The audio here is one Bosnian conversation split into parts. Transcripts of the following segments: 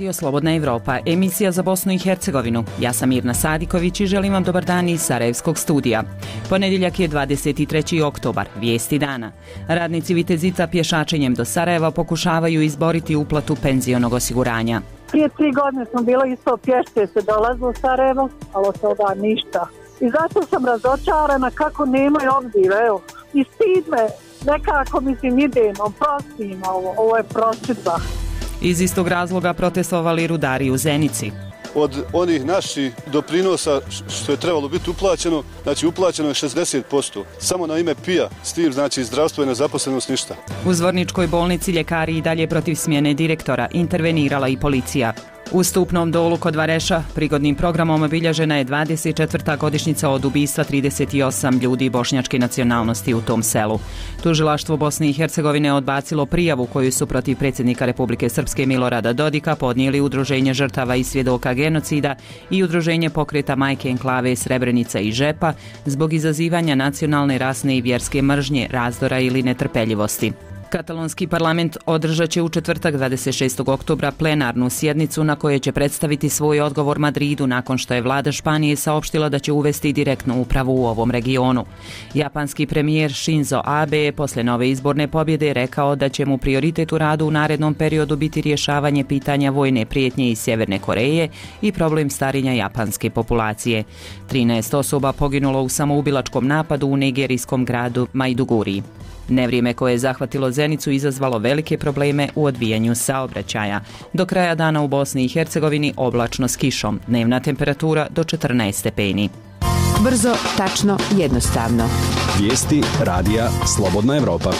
Radio Slobodna Evropa, emisija za Bosnu i Hercegovinu. Ja sam Mirna Sadiković i želim vam dobar dan iz Sarajevskog studija. Ponedjeljak je 23. oktobar, vijesti dana. Radnici Vitezica pješačenjem do Sarajeva pokušavaju izboriti uplatu penzionog osiguranja. Prije 3 godine smo bilo isto pješke se dolazilo u Sarajevo, ali od toga ništa. I zato sam razočarana kako nemaju obzira, evo. I stid me, nekako idemo, prostim, ovo je prosvjedba. Iz istog razloga protestovali rudari u Zenici. Od onih naših doprinosa što je trebalo biti uplaćeno, znači uplaćeno je 60%. Samo na ime PIA, s tim znači zdravstvo i nezaposlenost ništa. U Zvorničkoj bolnici ljekari i dalje protiv smjene direktora, intervenirala i policija. U Stupnom Dolu kod Vareša prigodnim programom obilježena je 24. godišnjica od ubistva 38 ljudi bošnjačke nacionalnosti u tom selu. Tužilaštvo Bosne i Hercegovine odbacilo prijavu koju su protiv predsjednika Republike Srpske Milorada Dodika podnijeli Udruženje žrtava i svjedoka genocida i Udruženje pokreta Majke enklave Srebrenica i Žepa zbog izazivanja nacionalne, rasne i vjerske mržnje, razdora ili netrpeljivosti. Katalonski parlament održat će u četvrtak 26. oktobra plenarnu sjednicu na kojoj će predstaviti svoj odgovor Madridu nakon što je vlada Španije saopštila da će uvesti direktnu upravu u ovom regionu. Japanski premijer Shinzo Abe je poslije nove izborne pobjede rekao da će mu prioritet u radu u narednom periodu biti rješavanje pitanja vojne prijetnje iz Sjeverne Koreje i problem starenja japanske populacije. 13 osoba poginulo u samoubilačkom napadu u nigerijskom gradu Maiduguri. Nevrijeme koje je zahvatilo Zenicu izazvalo velike probleme u odvijanju saobraćaja. Do kraja dana u Bosni i Hercegovini oblačno s kišom, dnevna temperatura do 14 stepeni. Brzo, tačno, jednostavno. Vijesti radija Slobodna Evropa.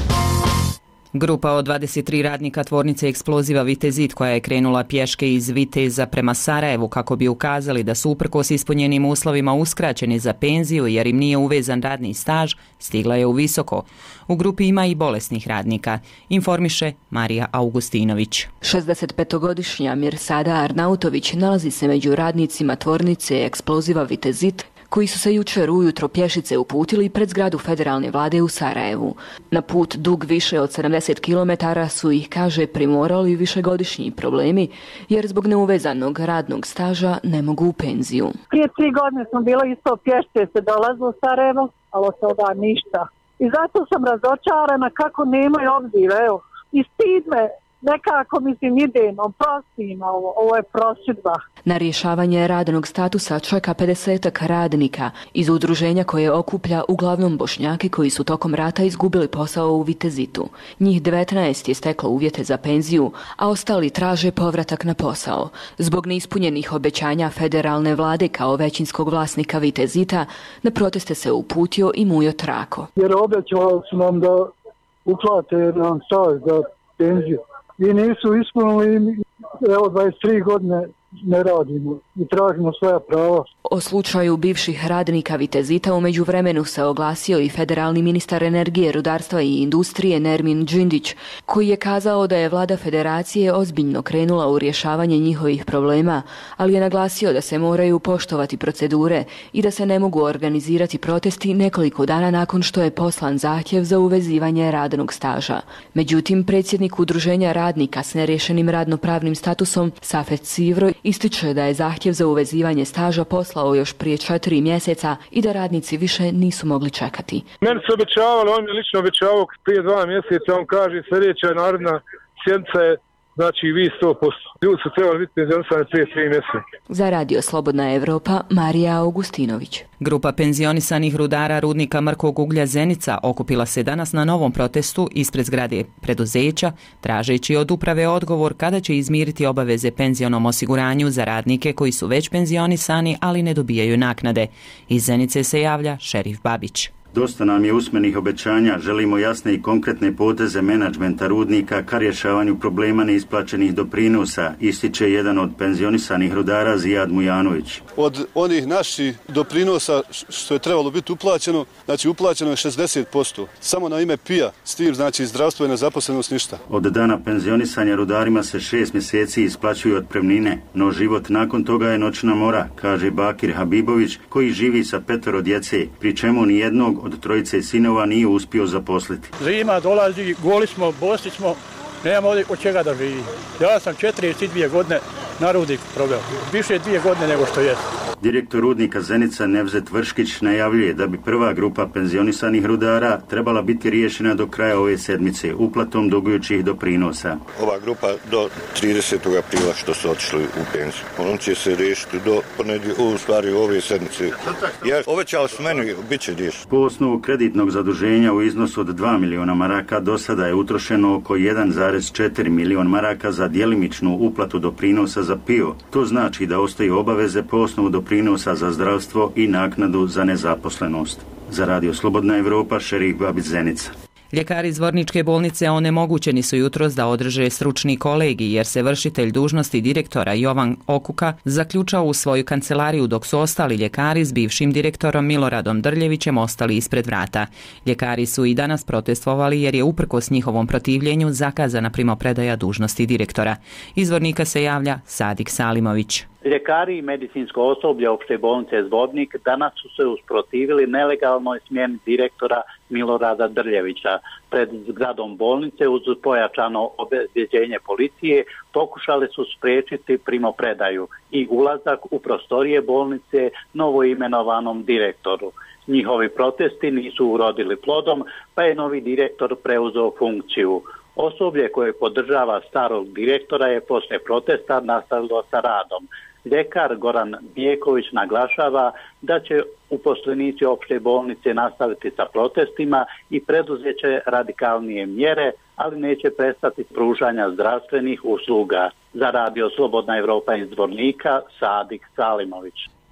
Grupa od 23 radnika tvornice eksploziva Vitezit koja je krenula pješke iz Viteza prema Sarajevu kako bi ukazali da su uprkos ispunjenim uslovima uskraćeni za penziju jer im nije uvezan radni staž, stigla je u Visoko. U grupi ima i bolesnih radnika, informiše Marija Augustinović. 65-godišnja Mirsada Arnautović nalazi se među radnicima tvornice eksploziva Vitezit koji su se jučer ujutro pješice uputili pred zgradu federalne vlade u Sarajevu. Na put dug više od 70 km su ih, kaže, primorali višegodišnji problemi, jer zbog neuvezanog radnog staža ne mogu u penziju. Prije 3 godine smo bilo isto pješke se dolazilo u Sarajevo, ali od toga ništa. I zato sam razočarana kako nemaju obzira, evo. I stid me, nekako idemo, prostim, ovo je prosvjedba. Na rješavanje radnog statusa čeka 50-ak radnika iz udruženja koje okuplja uglavnom Bošnjaki koji su tokom rata izgubili posao u Vitezitu. Njih 19 je steklo uvjete za penziju, a ostali traže povratak na posao. Zbog neispunjenih obećanja federalne vlade kao većinskog vlasnika Vitezita, na proteste se uputio i Mujo Trako. Jer obećali su nam da uplate nam staž za penziju. I nisu ispunili, evo 23 godine ne radimo i tražimo svoja prava. O slučaju bivših radnika Vitezita u međuvremenu se oglasio i federalni ministar energije, rudarstva i industrije Nermin Džindić, koji je kazao da je vlada federacije ozbiljno krenula u rješavanje njihovih problema, ali je naglasio da se moraju poštovati procedure i da se ne mogu organizirati protesti nekoliko dana nakon što je poslan zahtjev za uvezivanje radnog staža. Međutim, predsjednik udruženja radnika s nerješenim radnopravnim statusom Safet Sivro ističe da je zahtjev za uvezivanje staža poslao još prije 4 mjeseca i da radnici više nisu mogli čekati. Meni su obećavali, on mi lično obećavao prije 2 mjeseca, on kaže sljedeća narodna sjednica je, znači vi 100%. Ljudi su trebali biti penzionisani prije 3 mjeseca. Za Radio Slobodna Evropa, Marija Augustinović. Grupa penzionisanih rudara rudnika mrkog uglja Zenica okupila se danas na novom protestu ispred zgrade preduzeća, tražeći od uprave odgovor kada će izmiriti obaveze penzionom osiguranju za radnike koji su već penzionisani, ali ne dobijaju naknade. Iz Zenice se javlja Šerif Babić. Dosta nam je usmenih obećanja, želimo jasne i konkretne poteze menadžmenta rudnika ka rješavanju problema neisplaćenih doprinosa, ističe jedan od penzionisanih rudara Zijad Mujanović. Od onih naših doprinosa što je trebalo biti uplaćeno, znači uplaćeno je 60%. Samo na ime PIA, s tim znači zdravstvo i nezaposlenost ništa. Od dana penzionisanja rudarima se 6 mjeseci isplaćuju otpremnine, no život nakon toga je noćna mora, kaže Bakir Habibović, koji živi sa 5 djece, pri čemu nijednog od 3 sinova nije uspio zaposliti. Zima dolazi, goli smo, bosi smo, Nemam ovdje od čega da živi. Ja sam 42 godine na rudniku proveo. Više 2 godine nego što je. Direktor rudnika Zenica Nevzet Vrškić najavljuje da bi prva grupa penzionisanih rudara trebala biti riješena do kraja ove sedmice uplatom dugujućih doprinosa. Ova grupa do 30. aprila što su otišli u penziju. On će se riješiti do ove sedmice. Obećali su meni, bit će riješiti. Po osnovu kreditnog zaduženja u iznosu od 2 miliona maraka do sada je utrošeno oko 1,4 milion maraka za djelimičnu uplatu doprinosa za PIO. To znači da ostaju obaveze po osnovu doprinosa za zdravstvo i naknadu za nezaposlenost. Za Radio Slobodna Evropa, Šerif Babić, Zenica. Ljekari iz Zvorničke bolnice onemogućeni su jutros da održe stručni kolegij jer se vršitelj dužnosti direktora Jovan Okuka zaključao u svoju kancelariju dok su ostali ljekari s bivšim direktorom Miloradom Drljevićem ostali ispred vrata. Ljekari su i danas protestovali jer je uprkos njihovom protivljenju zakazana primopredaja dužnosti direktora. Iz Zvornika se javlja Sadik Salimović. Ljekari i medicinsko osoblje opšte bolnice Zvornik danas su se usprotivili nelegalnoj smjeni direktora Milorada Drljevića. Pred zgradom bolnice uz pojačano obezbjeđenje policije pokušali su spriječiti primopredaju i ulazak u prostorije bolnice novoimenovanom direktoru. Njihovi protesti nisu urodili plodom, pa je novi direktor preuzeo funkciju. Osoblje koje podržava starog direktora je poslije protesta nastavilo sa radom. Ljekar Goran Bijeković naglašava da će uposlenici opšte bolnice nastaviti sa protestima i preduzet će radikalnije mjere, ali neće prestati pružanja zdravstvenih usluga. Za Radio Slobodna Evropa iz Zvornika, Sadik Salimović.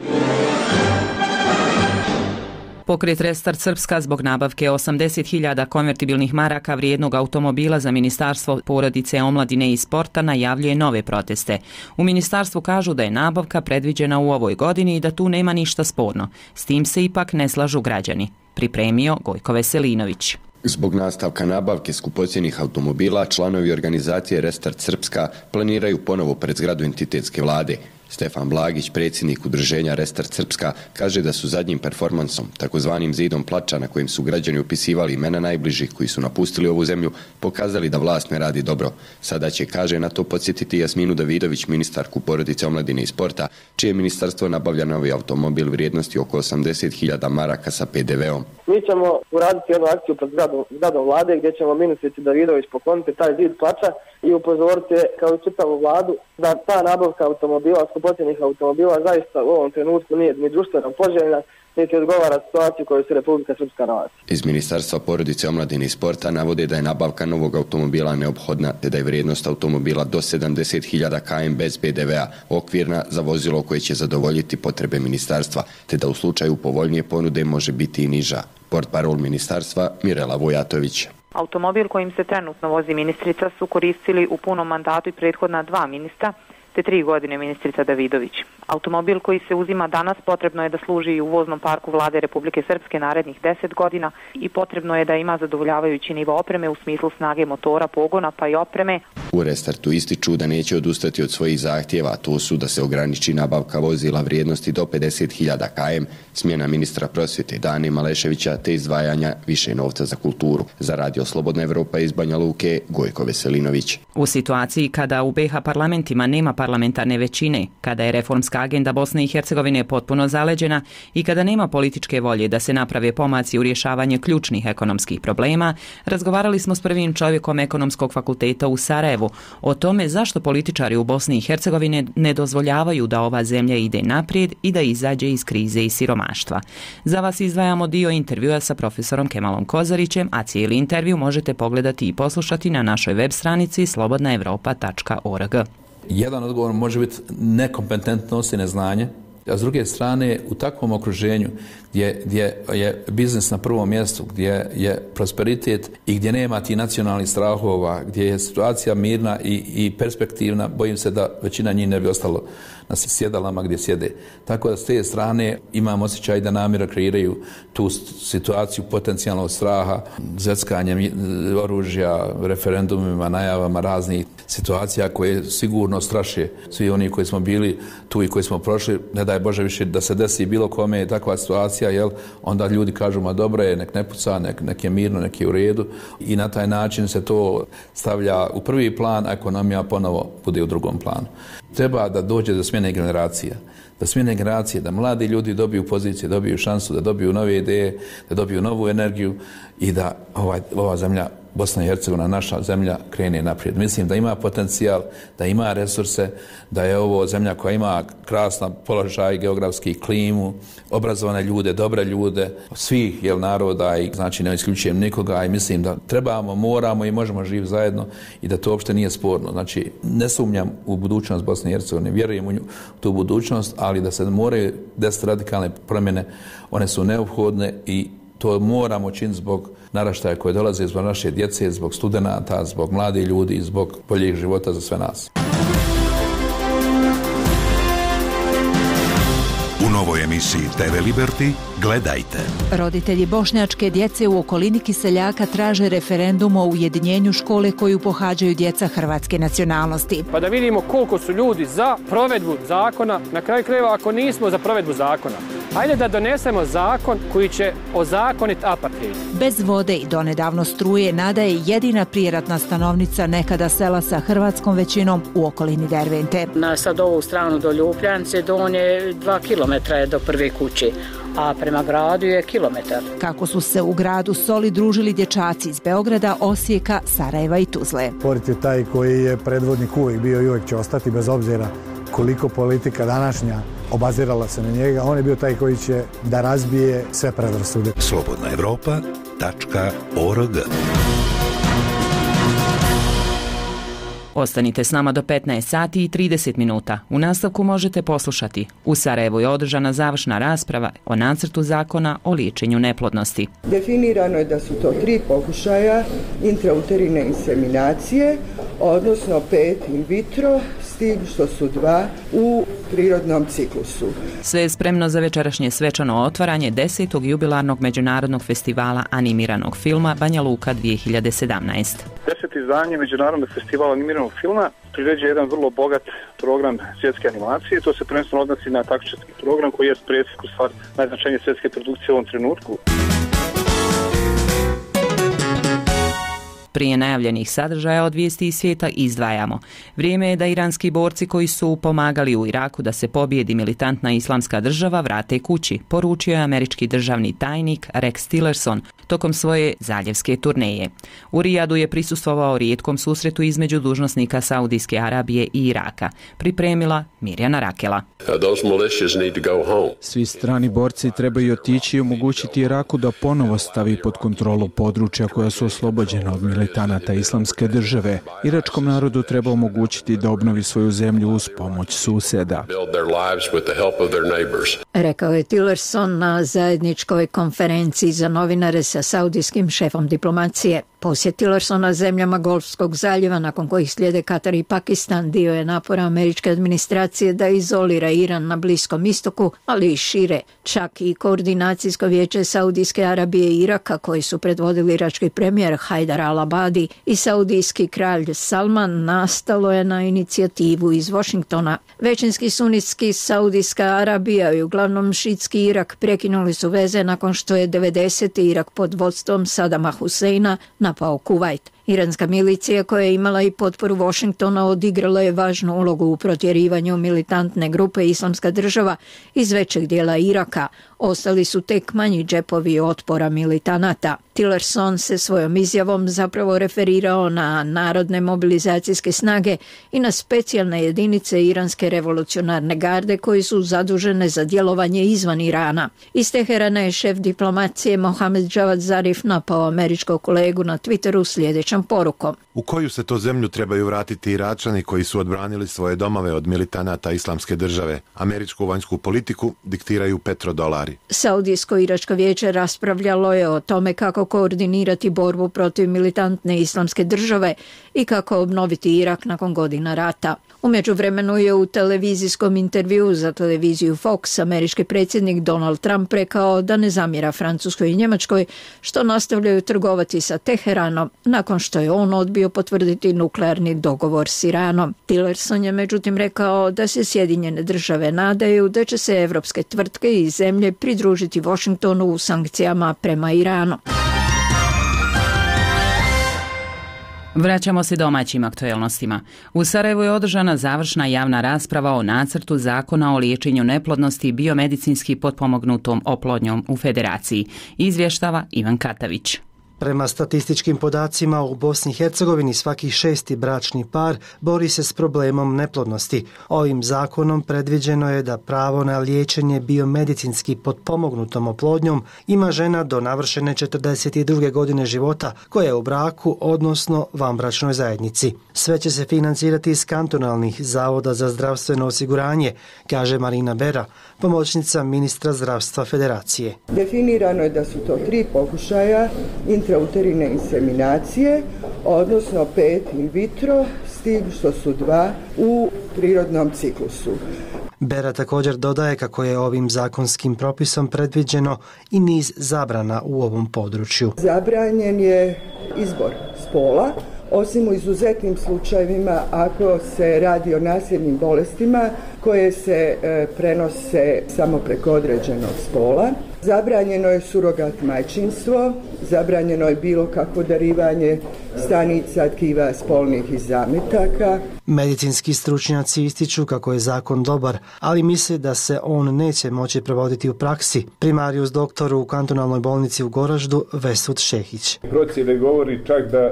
Pokret Restart Srpska zbog nabavke 80.000 konvertibilnih maraka vrijednog automobila za Ministarstvo porodice, omladine i sporta najavljuje nove proteste. U ministarstvu kažu da je nabavka predviđena u ovoj godini i da tu nema ništa sporno. S tim se ipak ne slažu građani. Pripremio Gojko Veselinović. Zbog nastavka nabavke skupocjenih automobila, članovi organizacije Restart Srpska planiraju ponovo pred zgradu entitetske vlade. Stefan Blagić, predsjednik udruženja Restart Srpska, kaže da su zadnjim performansom, takozvanim zidom plača na kojim su građani upisivali imena najbližih koji su napustili ovu zemlju, pokazali da vlast ne radi dobro. Sada će, kaže, na to podsjetiti Jasminu Davidović, ministarku porodice, omladine i sporta, čije ministarstvo nabavlja novi automobil vrijednosti oko 80.000 maraka sa PDV-om. Mi ćemo uraditi jednu akciju pred zgradom vlade gdje ćemo ministrici Davidović pokloniti taj zid plača i upozoriti kao i čitavu vladu da ta nabavka automobila, skupocjenih automobila zaista u ovom trenutku nije ni društveno poželjna, niti odgovara situaciju koju se Republika Srpska nalazi. Iz Ministarstva porodice, omladine i sporta navode da je nabavka novog automobila neophodna, te da je vrijednost automobila do 70.000 km bez PDV-a okvirna za vozilo koje će zadovoljiti potrebe ministarstva, te da u slučaju povoljnije ponude može biti i niža. Portparol ministarstva Mirela Vojatović. Automobil kojim se trenutno vozi ministrica su koristili u punom mandatu i prethodna 2 ministra, te 3 godine ministrica Davidović. Automobil koji se uzima danas potrebno je da služi u voznom parku vlade Republike Srpske narednih 10 godina i potrebno je da ima zadovoljavajući nivo opreme u smislu snage motora, pogona pa i opreme. U Restartu ističu da neće odustati od svojih zahtjeva, a to su da se ograniči nabavka vozila vrijednosti do 50.000 km, smjena ministra prosvjete Dane Maleševića te izdvajanja više novca za kulturu. Za Radio Slobodna Evropa iz Banja Luke, Gojko Veselinović. U situaciji kada u BiH parlamentima nema parlamentarne većine, kada je reformska agenda Bosne i Hercegovine potpuno zaleđena i kada nema političke volje da se naprave pomaci u rješavanju ključnih ekonomskih problema, razgovarali smo s prvim čovjekom Ekonomskog fakulteta u Sarajevu o tome zašto političari u Bosni i Hercegovine ne dozvoljavaju da ova zemlja ide naprijed i da izađe iz krize i siromaštva. Za vas izdvajamo dio intervjua sa profesorom Kemalom Kozarićem, a cijeli intervju možete pogledati i poslušati na našoj web stranici slobodnaevropa.org. Jedan odgovor može biti nekompetentnost i neznanje, a s druge strane u takvom okruženju gdje je biznis na prvom mjestu, gdje je prosperitet i gdje nema ti nacionalnih strahova, gdje je situacija mirna i perspektivna, bojim se da većina njih ne bi ostalo na sjedalama gdje sjede. Tako da s te strane imam osjećaj da namjerno kreiraju tu situaciju potencijalnog straha, zveckanjem oružja, referendumima, najavama raznih situacija koje sigurno straše svi oni koji smo bili tu i koji smo prošli. Ne daj Bože više da se desi bilo kome je takva situacija, jel? Onda ljudi kažu, ma dobro je, nek ne puca, nek je mirno, nek je u redu i na taj način se to stavlja u prvi plan, a ekonomija ponovo bude u drugom planu. Treba da dođe do smjene generacija, da mladi ljudi dobiju pozicije, dobiju šansu, da dobiju nove ideje, da dobiju novu energiju i da ova zemlja, Bosna i Hercegovina, naša zemlja, krene naprijed. Mislim da ima potencijal, da ima resurse, da je ovo zemlja koja ima krasan položaj, geografski, klimu, obrazovane ljude, dobre ljude, svih naroda i znači ne isključujem nikoga i mislim da trebamo, moramo i možemo živjeti zajedno i da to uopšte nije sporno. Znači ne sumnjam u budućnost Bosne i Hercegovine, vjerujem u tu budućnost, ali da se moraju desiti radikalne promjene, one su neophodne i to moramo činiti zbog naraštaja koje dolaze, zbog naše djece, zbog studenata, zbog mladih ljudi i zbog boljeg života za sve nas. U novoj emisiji TV Liberty gledajte. Roditelji bošnjačke djece u okolini Kiseljaka traže referendum o ujedinjenju škole koju pohađaju djeca hrvatske nacionalnosti. Pa da vidimo koliko su ljudi za provedbu zakona, na kraju krajeva ako nismo za provedbu zakona. Hajde da donesemo zakon koji će ozakoniti apartheid. Bez vode i donedavno struje Nada je jedina prijeratna stanovnica nekada sela sa hrvatskom većinom u okolini Dervente. Na sad ovu stranu do Ljupljance donje 2 kilometra je do prve kuće, a prema gradu je kilometar. Kako su se u gradu Soli družili dječaci iz Beograda, Osijeka, Sarajeva i Tuzle. Sport je taj koji je predvodnik uvijek bio i uvijek će ostati bez obzira koliko politika današnja obazirala se na njega. On je bio taj koji će da razbije sve predrasude. slobodnaevropa.org. Ostanite s nama do 15 sati i 30 minuta. U nastavku možete poslušati. U Sarajevu je održana završna rasprava o nacrtu zakona o liječenju neplodnosti. Definirano je da su to 3 pokušaja intrauterine inseminacije, odnosno 5 in vitro, s tim što su 2 u prirodnom ciklusu. Sve je spremno za večerašnje svečano otvaranje 10. jubilarnog međunarodnog festivala animiranog filma Banja Luka 2017. 10. izdanje Međunarodnog festivala animiranog filma priređuje jedan vrlo bogat program svjetske animacije. To se prvenstveno odnosi na takmičarski program koji je presjek u stvar najznačajnije svjetske produkcije u ovom trenutku. Prije najavljenih sadržaja od vijesti iz svijeta izdvajamo. Vrijeme je da iranski borci koji su pomagali u Iraku da se pobijedi militantna islamska država vrate kući, poručio je američki državni tajnik Rex Tillerson tokom svoje zaljevske turneje. U Rijadu je prisustvovao rijetkom susretu između dužnosnika Saudijske Arabije i Iraka. Pripremila Mirjana Rakela. Svi strani borci trebaju otići i omogućiti Iraku da ponovo stavi pod kontrolu područja koja su oslobođena od militanata islamske države. Iračkom narodu treba omogućiti da obnovi svoju zemlju uz pomoć susjeda. Rekao je Tillerson na zajedničkoj konferenciji za novinare sa saudijskim šefom diplomacije. Posjet Tillersona zemljama Golfskog zaljeva, nakon kojih slijede Katar i Pakistan, dio je napora američke administracije da izolira Iran na Bliskom istoku, ali i šire. Čak i koordinacijsko vijeće Saudijske Arabije i Iraka, koji su predvodili irački premijer Hajdar al-Abadi i saudijski kralj Salman, nastalo je na inicijativu iz Washingtona. Većinski sunitski Saudijska Arabija i uglavnom šitski Irak prekinuli su veze nakon što je 90. Irak pod vodstvom Sadama Huseina napao Kuvajt. Iranska milicija, koja je imala i potporu Washingtona, odigrala je važnu ulogu u protjerivanju militantne grupe Islamska država iz većeg dijela Iraka. Ostali su tek manji džepovi otpora militanata. Tillerson se svojom izjavom zapravo referirao na narodne mobilizacijske snage i na specijalne jedinice Iranske revolucionarne garde koji su zadužene za djelovanje izvan Irana. Iz Teherana je šef diplomacije Mohamed Javad Zarif napao američkog kolegu na Twitteru sljedećom sljedećom porukom. U koju se to zemlju trebaju vratiti Iračani koji su odbranili svoje domove od militanata Islamske države? Američku vanjsku politiku diktiraju petrodolari. Saudijsko-iračko vijeće raspravljalo je o tome kako koordinirati borbu protiv militantne Islamske države i kako obnoviti Irak nakon godina rata. U međuvremenu je u televizijskom intervjuu za televiziju Fox američki predsjednik Donald Trump rekao da ne zamjera Francuskoj i Njemačkoj što nastavljaju trgovati sa Teheranom nakon što je on odbio potvrditi nuklearni dogovor s Iranom. Tillerson je međutim rekao da se Sjedinjene države nadaju da će se evropske tvrtke i zemlje pridružiti Washingtonu u sankcijama prema Iranu. Vraćamo se domaćim aktuelnostima. U Sarajevu je održana završna javna rasprava o nacrtu zakona o liječenju neplodnosti biomedicinski potpomognutom oplodnjom u Federaciji. Izvještava Ivan Katavić. Prema statističkim podacima u Bosni i Hercegovini svaki 6. bračni par bori se s problemom neplodnosti. Ovim zakonom predviđeno je da pravo na liječenje biomedicinski potpomognutom oplodnjom ima žena do navršene 42. godine života koja je u braku, odnosno vanbračnoj zajednici. Sve će se financirati iz kantonalnih zavoda za zdravstveno osiguranje, kaže Marina Bera, pomoćnica ministra zdravstva Federacije. Definirano je da su to 3 pokušaja intrauterine inseminacije, odnosno 5 in vitro, s tim što su 2 u prirodnom ciklusu. Bera također dodaje kako je ovim zakonskim propisom predviđeno i niz zabrana u ovom području. Zabranjen je izbor spola, osim u izuzetnim slučajevima ako se radi o nasljednim bolestima koje se prenose samo preko određenog spola. Zabranjeno je surogat majčinstvo, zabranjeno je bilo kakvo darivanje stanica, tkiva, spolnih i zametaka. Medicinski stručnjaci ističu kako je zakon dobar, ali misle da se on neće moći provoditi u praksi. Primarius doktor u kantonalnoj bolnici u Goraždu Vesud Šehić. Procjene govori čak da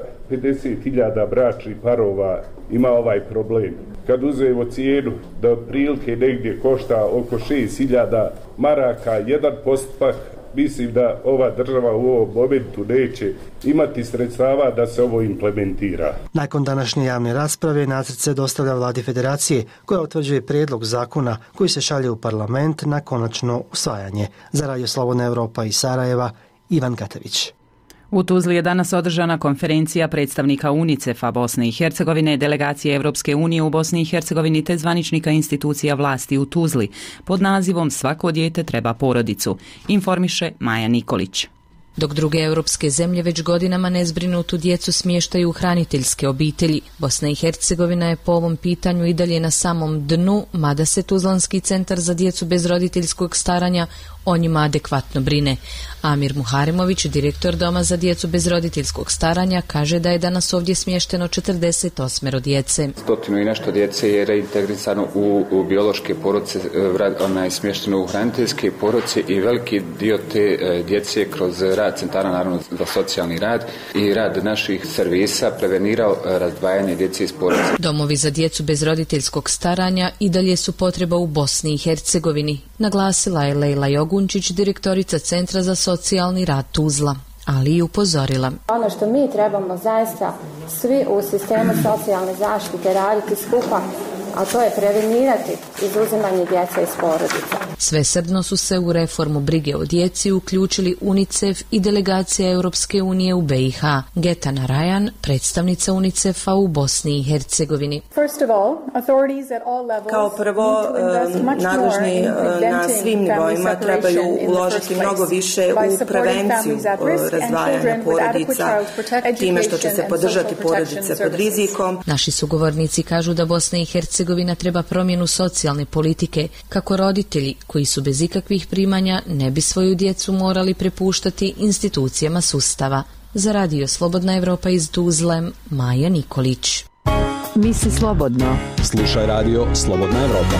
50.000 bračnih parova ima ovaj problem. Kad uzmemo cijenu da otprilike negdje košta oko 6.000 maraka, jedan postupak, mislim da ova država u ovom momentu neće imati sredstava da se ovo implementira. Nakon današnje javne rasprave nacrt se dostavlja vladi Federacije koja utvrđuje prijedlog zakona koji se šalje u parlament na konačno usvajanje. Za Radio Slobodna Europa iz Sarajeva, Ivan Katavić. U Tuzli je danas održana konferencija predstavnika UNICEF-a Bosne i Hercegovine, delegacije Europske unije u Bosni i Hercegovini te zvaničnika institucija vlasti u Tuzli pod nazivom Svako dijete treba porodicu, informiše Maja Nikolić. Dok druge europske zemlje već godinama nezbrinutu djecu smještaju u hraniteljske obitelji, Bosna i Hercegovina je po ovom pitanju i dalje na samom dnu, mada se Tuzlanski centar za djecu bez roditeljskog staranja o njima adekvatno brine. Amir Muharemović, direktor Doma za djecu bez roditeljskog staranja, kaže da je danas ovdje smješteno 48 djece. 100 i nešto djece je reintegrisano u biološke porodice, ona je smješteno u hraniteljske porodice i veliki dio te djece kroz rad centara, naravno za socijalni rad i rad naših servisa prevenirao razdvajanje djece iz porodice. Domovi za djecu bez roditeljskog staranja i dalje su potreba u Bosni i Hercegovini, naglasila je Lejla Jogunčić, direktorica Centra za socijalni rad Tuzla, ali i upozorila. Ono što mi trebamo zaista svi u sistemu socijalne zaštite raditi skupa, a to je prevenirati izuzimanje djece iz porodica. Svesrdno su se u reformu brige o djeci uključili UNICEF i delegacija Europske unije u BiH. Getana Rajan, predstavnica UNICEF-a u Bosni i Hercegovini. Kao prvo, nadležni na svim nivoima trebaju uložiti mnogo više u prevenciju razdvajanja porodica, time što će se podržati porodice pod rizikom. Naši sugovornici kažu da Bosna i Hercegovina treba promjenu socijalne politike, kako roditelji koji su bez ikakvih primanja ne bi svoju djecu morali prepuštati institucijama sustava. Za Radio Slobodna Evropa iz Tuzle, Maja Nikolić. Misli slobodno. Slušaj Radio Slobodna Evropa.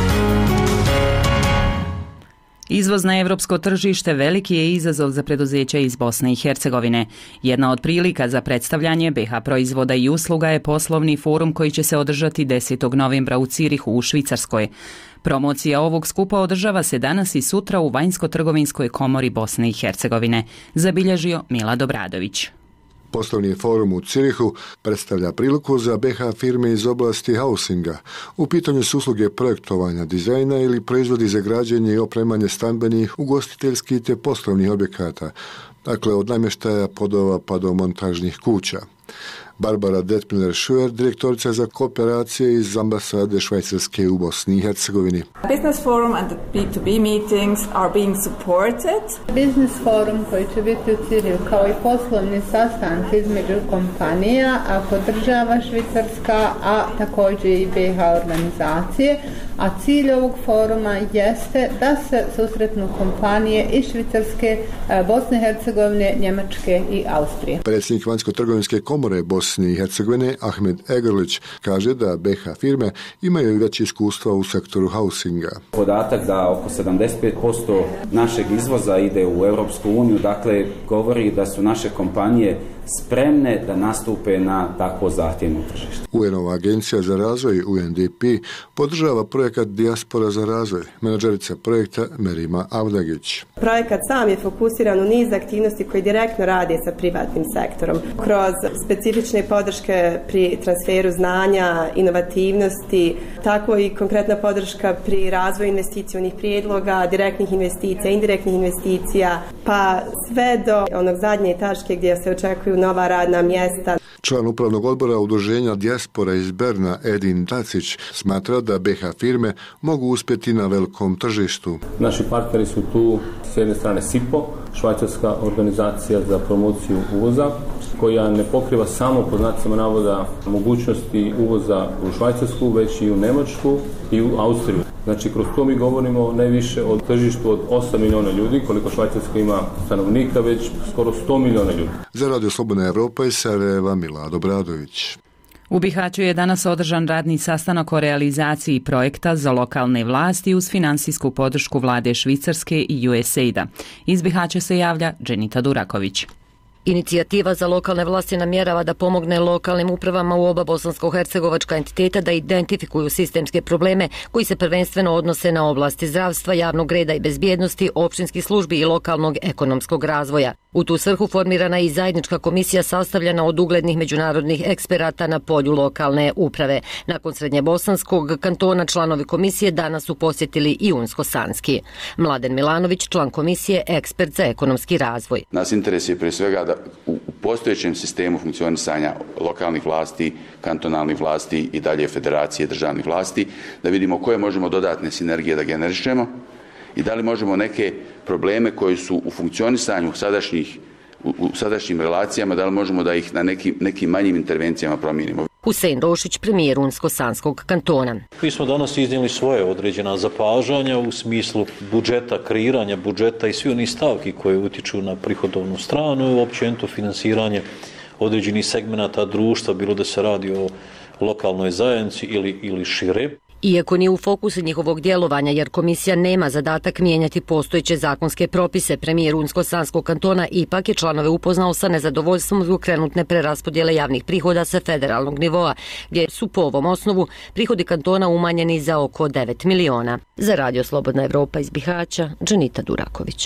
Izvoz na evropsko tržište veliki je izazov za preduzeća iz Bosne i Hercegovine. Jedna od prilika za predstavljanje BiH proizvoda i usluga je poslovni forum koji će se održati 10. novembra u Cirihu u Švicarskoj. Promocija ovog skupa održava se danas i sutra u Vanjsko-trgovinskoj komori Bosne i Hercegovine, zabilježio Milad Obradović. Poslovni forum u Cirihu predstavlja priliku za BH firme iz oblasti housinga. U pitanju su usluge projektovanja, dizajna ili proizvodi za građenje i opremanje stambenih, ugostiteljskih te poslovnih objekata, dakle od namještaja, podova pa do montažnih kuća. Barbara Detmiller-Schuer, direktorica za kooperacije iz ambasade Švajcarske u Bosni i Hercegovini. Business forum and the B2B meetings are being supported. Business forum koji će biti u Cirihu kao i poslovni sastanci između kompanija, a podržava Švicarska, a također i BH organizacije. A cilj ovog foruma jeste da se susretnu kompanije iz Švicarske, Bosne i Hercegovine, Njemačke i Austrije. Predsjednik Vanjsko-trgovinske komore Bosne i Hercegovine Ahmed Egrlić kaže da BH firme imaju već iskustva u sektoru housinga. Podatak da oko 75% našeg izvoza ide u Europsku uniju, dakle govori da su naše kompanije spremne da nastupe na tako zahtjevno tržište. UN-ova agencija za razvoj UNDP podržava projekat Dijaspora za razvoj. Menadžerica projekta Merima Avdagić. Projekat sam je fokusiran u niz aktivnosti koje direktno radi sa privatnim sektorom. Kroz specifične podrške pri transferu znanja, inovativnosti, tako i konkretna podrška pri razvoju investicionih prijedloga, direktnih investicija, indirektnih investicija, pa sve do onog zadnje tačke gdje se očekuju nova radna mjesta. Član upravnog odbora udruženja Dijaspora iz Berna Edin Dacić smatra da BH firme mogu uspjeti na velikom tržištu. Naši partneri su tu s jedne strane SIPO, švajcarska organizacija za promociju uvoza, koja ne pokriva samo pod znacima navoda mogućnosti uvoza u Švajcarsku, već i u Njemačku i u Austriju. Znači, kroz to mi govorimo najviše o tržištu od 8 milijuna ljudi, koliko Švajcarska ima stanovnika, već skoro 100 milijuna ljudi. Za Radio Slobodna Evropa iz Sarajeva Milad Obradović. U Bihaću je danas održan radni sastanak o realizaciji projekta za lokalne vlasti uz finansijsku podršku vlade Švicarske i USAID-a. Iz Bihaća se javlja Dženita Duraković. Inicijativa za lokalne vlasti namjerava da pomogne lokalnim upravama u oba bosansko-hercegovačka entiteta da identifikuju sistemske probleme koji se prvenstveno odnose na oblasti zdravstva, javnog reda i bezbjednosti, općinskih službi i lokalnog ekonomskog razvoja. U tu svrhu formirana je i zajednička komisija sastavljena od uglednih međunarodnih eksperata na polju lokalne uprave. Nakon Srednjebosanskog kantona članovi komisije danas su posjetili i Unsko-Sanski. Mladen Milanović, član komisije, ekspert za ekonomski razvoj. Nas interes je prije svega da u postojećem sistemu funkcionisanja lokalnih vlasti, kantonalnih vlasti i dalje federacije državnih vlasti, da vidimo koje možemo dodatne sinergije da generišemo i da li možemo neke probleme koji su u funkcionisanju u sadašnjim relacijama, da li možemo da ih na nekim manjim intervencijama promijenimo. Husein Rošić, premijer Unsko-Sanskog kantona. Mi smo danas iznijeli svoje određena zapažanja u smislu budžeta, kreiranja budžeta i svi oni stavki koje utiču na prihodovnu stranu, općenito finansiranje određenih segmenata društva, bilo da se radi o lokalnoj zajednici ili šire. Iako nije u fokusu njihovog djelovanja jer komisija nema zadatak mijenjati postojeće zakonske propise, premijer Unsko-Sanskog kantona ipak je članove upoznao sa nezadovoljstvom zbog trenutne preraspodjele javnih prihoda sa federalnog nivoa, gdje su po ovom osnovu prihodi kantona umanjeni za oko 9 miliona. Za Radio Slobodna Evropa iz Bihaća, Dženita Duraković.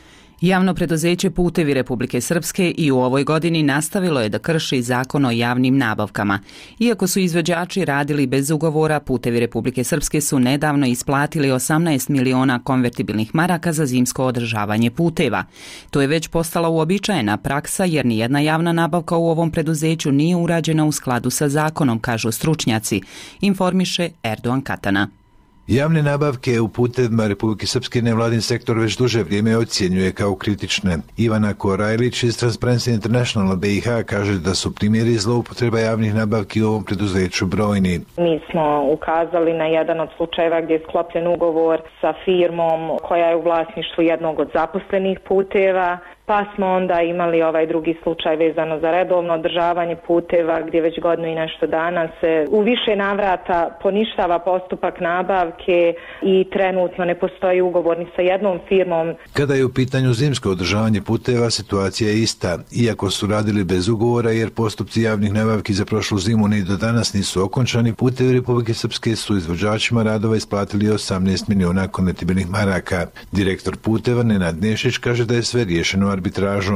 Javno preduzeće Putevi Republike Srpske i u ovoj godini nastavilo je da krši zakon o javnim nabavkama. Iako su izvođači radili bez ugovora, Putevi Republike Srpske su nedavno isplatili 18 miliona konvertibilnih maraka za zimsko održavanje puteva. To je već postala uobičajena praksa jer nijedna javna nabavka u ovom preduzeću nije urađena u skladu sa zakonom, kažu stručnjaci, informiše Erdogan Katana. Javne nabavke u putevima Republike Srpske nevladin sektor već duže vrijeme ocjenjuje kao kritične. Ivana Korajlić iz Transparency International BiH kaže da su primjeri zloupotreba javnih nabavki u ovom preduzeću brojni. Mi smo ukazali na jedan od slučajeva gdje je sklopljen ugovor sa firmom koja je u vlasništvu jednog od zaposlenih puteva, pa smo onda imali ovaj drugi slučaj vezano za redovno održavanje puteva gdje već godinu i nešto dana se u više navrata poništava postupak nabavke i trenutno ne postoji ugovor ni sa jednom firmom. Kada je u pitanju zimsko održavanje puteva, situacija je ista. Iako su radili bez ugovora jer postupci javnih nabavki za prošlu zimu ni do danas nisu okončani, Putevi Republike Srpske su izvođačima radova isplatili 18 miliona konvertibilnih maraka. Direktor Puteva Nenad Nešić kaže da je sve riješeno arbitražom.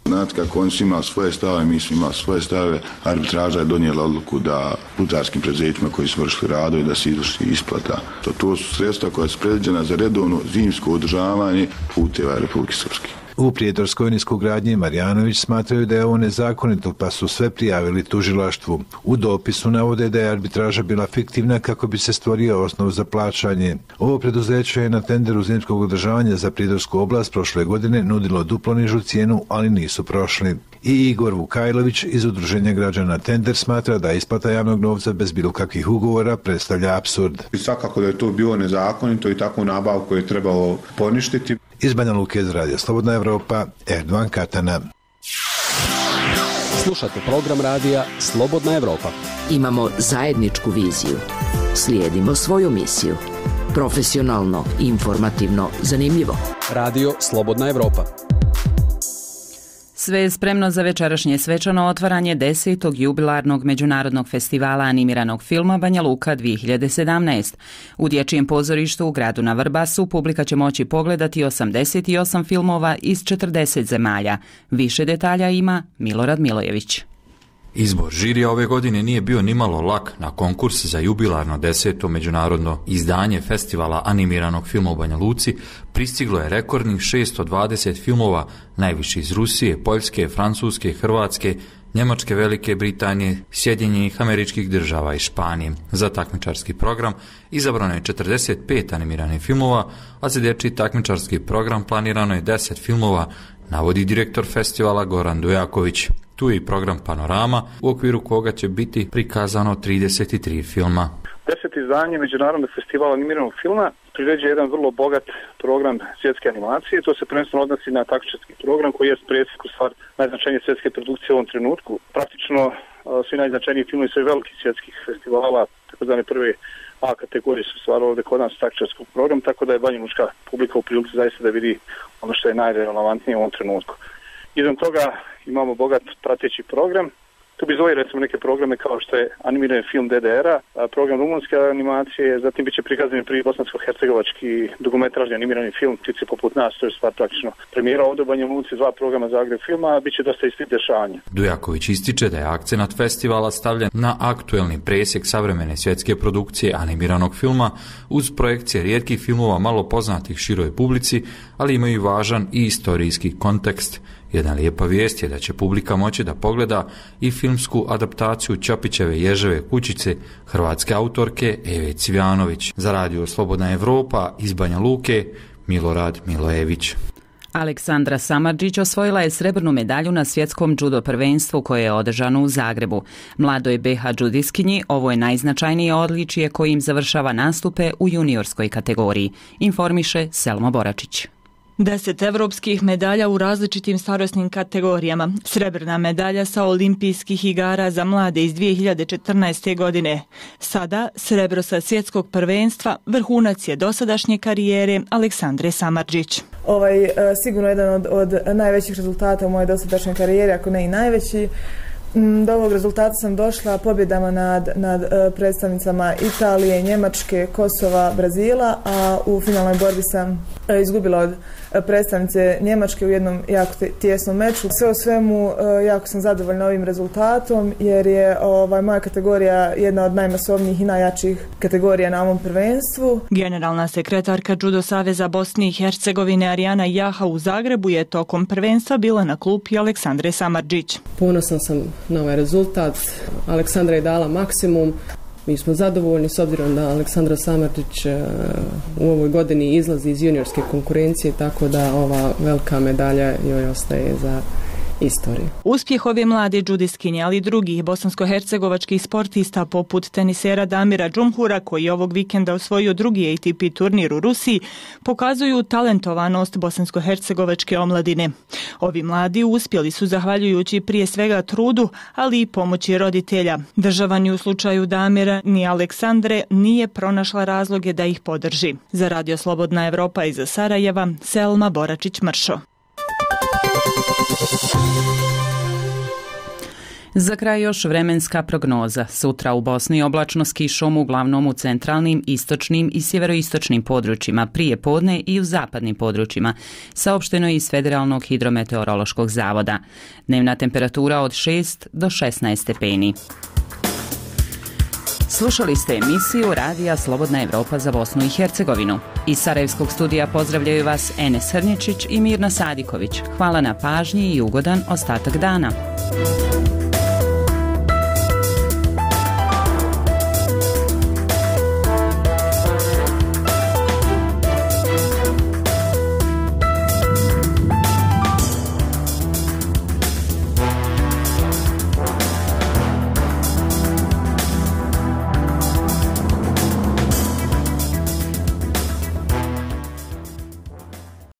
Znate kako oni su imali svoje stave, mi smo imali svoje stave, arbitraža je donijela odluku da putarskim preduzećima koji su vršili radovi da se izvrši isplata. To su sredstva koja su predviđena za redovno zimsko održavanje puteva Republike Srpske. U Prijetorskoj niskogradnji Marjanović smatraju da je ovo nezakonito, pa su sve prijavili tužilaštvu. U dopisu navode da je arbitraža bila fiktivna kako bi se stvorio osnov za plaćanje. Ovo preduzeće je na tenderu zimskog održavanja za Prijedorsku oblast prošle godine nudilo duplo nižu cijenu, ali nisu prošli. I Igor Vukajlović iz Udruženja građana Tender smatra da isplata javnog novca bez bilo kakvih ugovora predstavlja apsurd. I svakako da je to bilo nezakonito i takvu nabavku je trebalo poništiti. Iz Banja Luke za Radio Slobodna Evropa, Erdovan Katana. Slušate program radija Slobodna Evropa. Imamo zajedničku viziju. Slijedimo svoju misiju. Profesionalno, informativno, zanimljivo. Radio Slobodna Evropa. Sve je spremno za večerašnje svečano otvaranje 10. jubilarnog međunarodnog festivala animiranog filma Banja Luka 2017. U dječjem pozorištu u gradu na Vrbasu publika će moći pogledati 88 filmova iz 40 zemalja. Više detalja ima Milorad Milojević. Izbor žirija ove godine nije bio nimalo lak. Na konkurs za jubilarno 10. međunarodno izdanje festivala animiranog filma u Banja Luci pristiglo je rekordnih 620 filmova, najviše iz Rusije, Poljske, Francuske, Hrvatske, Njemačke, Velike Britanije, Sjedinjenih Američkih Država i Španije. Za takmičarski program izabrano je 45 animiranih filmova, a za dječji takmičarski program planirano je 10 filmova, navodi direktor festivala Goran Dujaković. Tu je i program Panorama, u okviru koga će biti prikazano 33 filma. 10. izdanje Međunarodnog festivala animiranog filma priređuje jedan vrlo bogat program svjetske animacije. To se prvenstveno odnosi na takmičarski program koji je presjek u stvar najznačajnije svjetske produkcije u ovom trenutku. Praktično svi najznačajniji filmovi sve velikih svjetskih festivala, takozvane prve A kategorije su stvar ovdje kod nas takmičarskog programa, tako da je banjalučka publika u prilici zaista da vidi ono što je najrelevantnije u ovom trenutku. Izvan toga imamo bogat prateći program. Tu bi izdvojili recimo neke programe kao što je animirani film DDR-a, program rumunske animacije, zatim bit će prikazani prvi bosansko-hercegovački dugometražni animirani film Ptice poput nas, to je stvar praktično premijera ovdje u Banja Luci, 2 programa Zagreb filma, a bit će dosta istih dešavanja. Dujaković ističe da je akcenat festivala stavljen na aktuelni presjek savremene svjetske produkcije animiranog filma uz projekcije rijetkih filmova malo poznatih široj publici, ali imaju i važan i istorijski kontekst. Jedna lijepa vijest je da će publika moći da pogleda i filmsku adaptaciju Ćapićeve Ježeve kućice hrvatske autorke Eve Cvjanović. Za Radio Slobodna Evropa iz Banja Luke, Milorad Milojević. Aleksandra Samardžić osvojila je srebrnu medalju na svjetskom judo prvenstvu koje je održano u Zagrebu. Mladoj BH džudiskinji ovo je najznačajnije odličje kojim završava nastupe u juniorskoj kategoriji, informiše Selmo Boračić. 10 evropskih medalja u različitim starosnim kategorijama. Srebrna medalja sa olimpijskih igara za mlade iz 2014. godine. Sada srebro sa svjetskog prvenstva, vrhunac je dosadašnje karijere Aleksandre Samardžić. Sigurno jedan od najvećih rezultata u mojoj dosadašnjoj karijeri, ako ne i najveći. Do ovog rezultata sam došla pobjedama nad predstavnicama Italije, Njemačke, Kosova, Brazila, a u finalnoj borbi sam izgubila od predstavnice Njemačke u jednom jako tijesnom meču. Sve u svemu jako sam zadovoljna ovim rezultatom jer je moja kategorija jedna od najmasovnijih i najjačih kategorija na ovom prvenstvu. Generalna sekretarka Judo Saveza Bosne i Hercegovine Arijana Jaha u Zagrebu je tokom prvenstva bila na klupi Aleksandre Samardžić. Ponosna sam na ovaj rezultat. Aleksandra je dala maksimum. Mi smo zadovoljni s obzirom da Aleksandra Samardžić u ovoj godini izlazi iz juniorske konkurencije, tako da ova velika medalja joj ostaje za istoriju. Uspjeh ove mlade džudiskinje, ali i drugih bosansko-hercegovačkih sportista poput tenisera Damira Džumhura, koji je ovog vikenda osvojio drugi ATP turnir u Rusiji, pokazuju talentovanost bosansko-hercegovačke omladine. Ovi mladi uspjeli su zahvaljujući prije svega trudu, ali i pomoći roditelja. Država ni u slučaju Damira ni Aleksandre nije pronašla razloge da ih podrži. Za Radio Slobodna Evropa iz Sarajeva, Selma Boračić-Mršo. Za kraj još vremenska prognoza. Sutra u Bosni oblačno s kišom uglavnom u centralnim, istočnim i sjeveroistočnim područjima, prije podne i u zapadnim područjima, saopšteno je iz Federalnog hidrometeorološkog zavoda. Dnevna temperatura od 6 do 16 stepeni. Slušali ste emisiju Radija Slobodna Evropa za Bosnu i Hercegovinu. Iz Sarajevskog studija pozdravljaju vas Enes Hrničić i Mirna Sadiković. Hvala na pažnji i ugodan ostatak dana.